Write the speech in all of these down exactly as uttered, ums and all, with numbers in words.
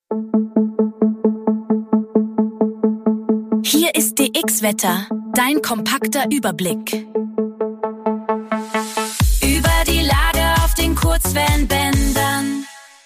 Hier ist D X-Wetter, dein kompakter Überblick. Über die Lage auf den Kurzwellenbändern.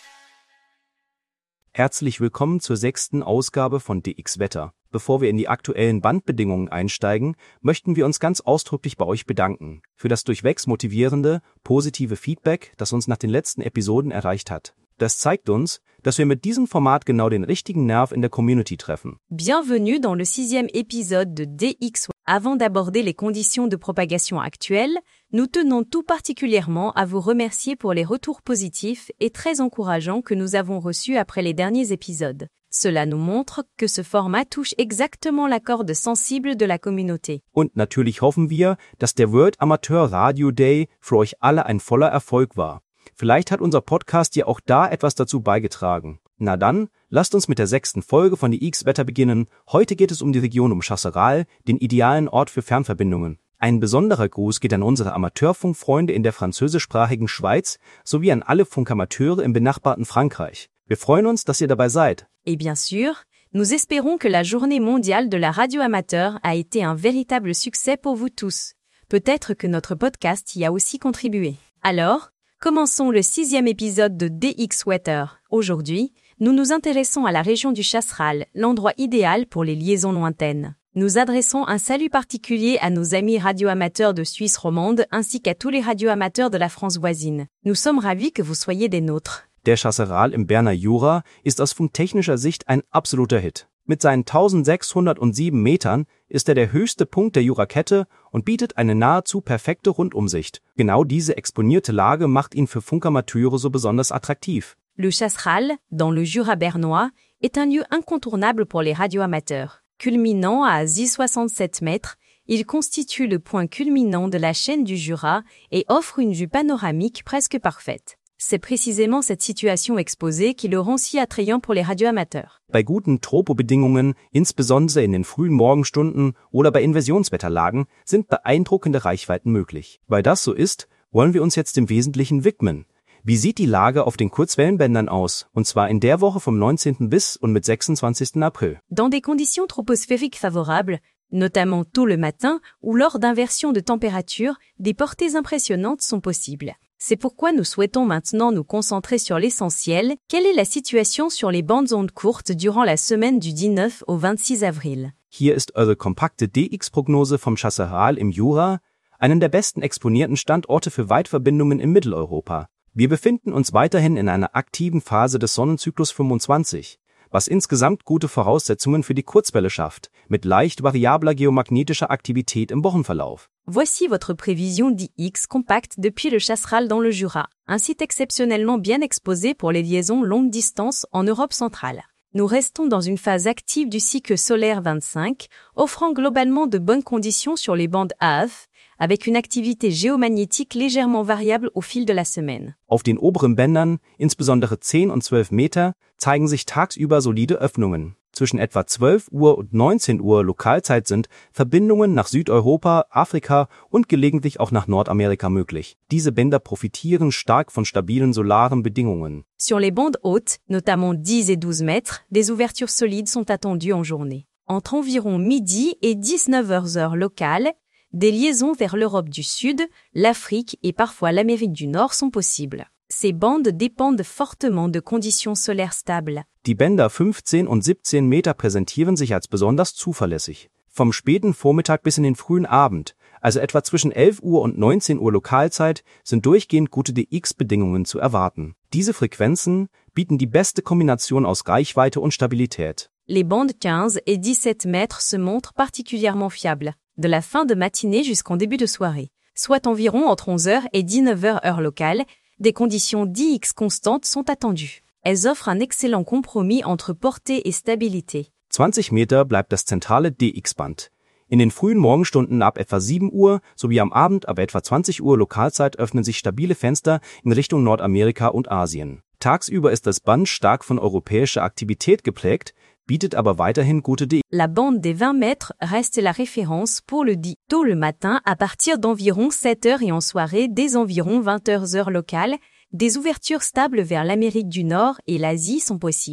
Herzlich willkommen zur sechsten Ausgabe von D X-Wetter. Bevor wir in die aktuellen Bandbedingungen einsteigen, möchten wir uns ganz ausdrücklich bei euch bedanken für das durchwegs motivierende, positive Feedback, das uns nach den letzten Episoden erreicht hat. Das zeigt uns, dass wir mit diesem Format genau den richtigen Nerv in der Community treffen. Bienvenue dans le sixième épisode de D X. Avant d'aborder les conditions de propagation actuelles, nous tenons tout particulièrement à vous remercier pour les retours positifs et très encourageants que nous avons reçus après les derniers épisodes. Cela nous montre que ce format touche exactement la corde sensible de la communauté. Und natürlich hoffen wir, dass der World Amateur Radio Day für euch alle ein voller Erfolg war. Vielleicht hat unser Podcast ja auch da etwas dazu beigetragen. Na dann, lasst uns mit der sechsten Folge von D X-Wetter beginnen. Heute geht es um die Region um Chasseral, den idealen Ort für Fernverbindungen. Ein besonderer Gruß geht an unsere Amateurfunkfreunde in der französischsprachigen Schweiz sowie an alle Funkamateure im benachbarten Frankreich. Wir freuen uns, dass ihr dabei seid. Et bien sûr, nous espérons que la journée mondiale de la radio amateur a été un véritable succès pour vous tous. Peut-être que notre podcast y a aussi contribué. Alors, commençons le sixième épisode de D X-Wetter. Aujourd'hui, nous nous intéressons à la région du Chasseral, l'endroit idéal pour les liaisons lointaines. Nous adressons un salut particulier à nos amis radioamateurs de Suisse romande ainsi qu'à tous les radioamateurs de la France voisine. Nous sommes ravis que vous soyez des nôtres. Der Chasseral im Berner Jura ist aus funktechnischer Sicht ein absoluter Hit. Mit seinen eintausendsechshundertsieben Metern ist er der höchste Punkt der Jurakette und bietet eine nahezu perfekte Rundumsicht. Genau diese exponierte Lage macht ihn für Funkamateure so besonders attraktiv. Le Chasseral, dans le Jura bernois, est un lieu incontournable pour les radioamateurs. Culminant à soixante-sept mètres, il constitue le point culminant de la chaîne du Jura et offre une vue panoramique presque parfaite. C'est précisément cette situation exposée qui le rend si attrayant pour les radioamateurs. Bei guten Tropobedingungen, insbesondere in den frühen Morgenstunden oder bei Inversionswetterlagen, sind beeindruckende Reichweiten möglich. Weil das so ist, wollen wir uns jetzt dem Wesentlichen widmen. Wie sieht die Lage auf den Kurzwellenbändern aus, und zwar in der Woche vom neunzehnten bis und mit sechsundzwanzigsten April? Dans des conditions troposphériques favorables, notamment tôt le matin ou lors d'inversions de température, des portées impressionnantes sont possibles. C'est pourquoi nous souhaitons maintenant nous concentrer sur l'essentiel. Quelle est la situation sur les bandes ondes courtes durant la semaine du dix-neuf au vingt-six avril? Hier ist eure kompakte D X-Prognose vom Chasseral im Jura, einen der besten exponierten Standorte für Weitverbindungen in Mitteleuropa. Wir befinden uns weiterhin in einer aktiven Phase des Sonnenzyklus fünfundzwanzig, was insgesamt gute Voraussetzungen für die Kurzwelle schafft, mit leicht variabler geomagnetischer Aktivität im Wochenverlauf. Voici votre prévision D X compacte depuis le Chasseral dans le Jura, un site exceptionnellement bien exposé pour les liaisons longue distance en Europe centrale. Nous restons dans une phase active du cycle solaire vingt-cinq, offrant globalement de bonnes conditions sur les bandes A F, avec une activité géomagnétique légèrement variable au fil de la semaine. Auf den oberen Bändern, insbesondere zehn und zwölf Meter, zeigen sich tagsüber solide Öffnungen. Zwischen etwa zwölf Uhr und neunzehn Uhr Lokalzeit sind Verbindungen nach Südeuropa, Afrika und gelegentlich auch nach Nordamerika möglich. Diese Bänder profitieren stark von stabilen solaren Bedingungen. Sur les bandes hautes, notamment dix et douze mètres, des ouvertures solides sont attendues en journée. Entre environ midi et dix-neuf heures locales, des liaisons vers l'Europe du Sud, l'Afrique et parfois l'Amérique du Nord sont possibles. Ces bandes dépendent fortement de conditions solaires stables. Die Bänder fünfzehn und siebzehn Meter präsentieren sich als besonders zuverlässig. Vom späten Vormittag bis in den frühen Abend, also etwa zwischen elf Uhr und neunzehn Uhr Lokalzeit, sind durchgehend gute D X-Bedingungen zu erwarten. Diese Frequenzen bieten die beste Kombination aus Reichweite und Stabilität. Les bandes quinze et dix-sept mètres se montrent particulièrement fiables, de la fin de matinée jusqu'en début de soirée, soit environ entre onze heures et dix-neuf heures heure locale. Des conditions D X constantes sont attendues. Elles offrent un excellent compromis entre portée et stabilité. zwanzig Meter bleibt das zentrale D X-Band. In den frühen Morgenstunden ab etwa sieben Uhr sowie am Abend ab etwa zwanzig Uhr Lokalzeit öffnen sich stabile Fenster in Richtung Nordamerika und Asien. Tagsüber ist das Band stark von europäischer Aktivität geprägt, bietet aber weiterhin gute D X. La bande des vingt mètres reste la référence pour le D. Tôt le matin, à partir d'environ sept heures et en soirée dès environ vingt heures heure locale, des ouvertures stables vers l'Amérique du Nord et l'Asie sont possibles.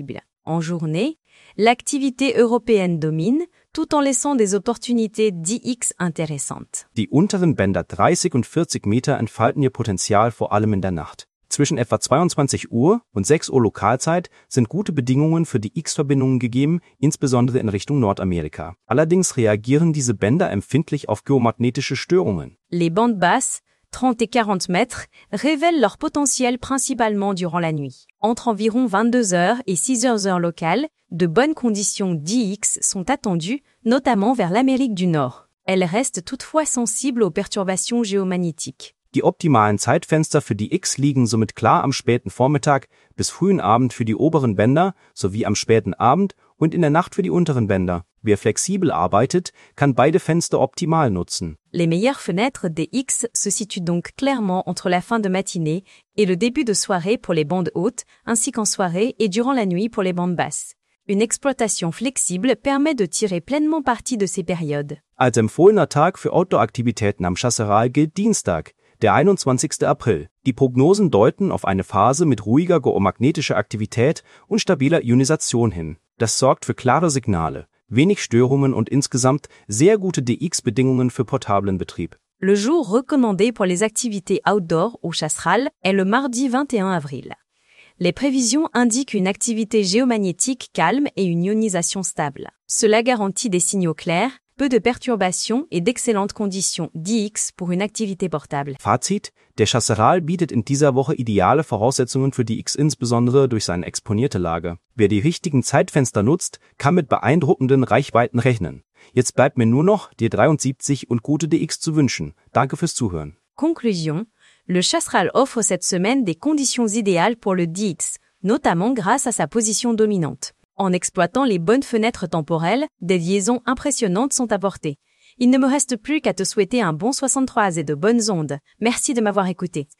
En journée, l'activité européenne domine, tout en laissant des opportunités D X intéressantes. Die unteren Bänder dreißig und vierzig Meter entfalten ihr Potenzial vor allem in der Nacht. Zwischen etwa zweiundzwanzig Uhr und sechs Uhr Lokalzeit sind gute Bedingungen für die X-Verbindungen gegeben, insbesondere in Richtung Nordamerika. Allerdings reagieren diese Bänder empfindlich auf geomagnetische Störungen. Les bandes basses, trente et quarante mètres, révèlent leur potentiel principalement durant la nuit. Entre environ vingt-deux heures et six heures heure locale, de bonnes conditions D X sont attendues, notamment vers l'Amérique du Nord. Elles restent toutefois sensibles aux perturbations géomagnétiques. Die optimalen Zeitfenster für die X liegen somit klar am späten Vormittag bis frühen Abend für die oberen Bänder sowie am späten Abend und in der Nacht für die unteren Bänder. Wer flexibel arbeitet, kann beide Fenster optimal nutzen. Les meilleures fenêtres des X se situent donc clairement entre la fin de matinée et le début de soirée pour les bandes hautes, ainsi qu'en soirée et durant la nuit pour les bandes basses. Une exploitation flexible permet de tirer pleinement parti de ces périodes. Als empfohlener Tag für Outdoor-Aktivitäten am Chasseral gilt Dienstag, der einundzwanzigster April. Die Prognosen deuten auf eine Phase mit ruhiger geomagnetischer Aktivität und stabiler Ionisation hin. Das sorgt für klare Signale, wenig Störungen und insgesamt sehr gute D X-Bedingungen für portablen Betrieb. Le jour recommandé pour les activités outdoor au Chasseral est le mardi vingt et un avril. Les prévisions indiquent une activité géomagnétique calme et une ionisation stable. Cela garantit des signaux clairs, peu de perturbations et d'excellentes conditions D X pour une activité portable. Fazit: Der Chasseral bietet in dieser Woche ideale Voraussetzungen für die X, insbesondere durch seine exponierte Lage. Wer die richtigen Zeitfenster nutzt, kann mit beeindruckenden Reichweiten rechnen. Jetzt bleibt mir nur noch, dir dreiundsiebzig und gute D X zu wünschen. Danke fürs Zuhören. Conclusion: Le Chasseral offre cette semaine des conditions idéales pour le D X, notamment grâce à sa position dominante. En exploitant les bonnes fenêtres temporelles, des liaisons impressionnantes sont apportées. Il ne me reste plus qu'à te souhaiter un bon soixante-trois et de bonnes ondes. Merci de m'avoir écouté.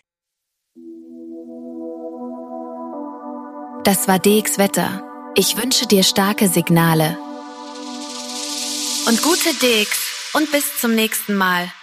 Das war D X Wetter. Ich wünsche dir starke Signale. Und gute D X. Und bis zum nächsten Mal.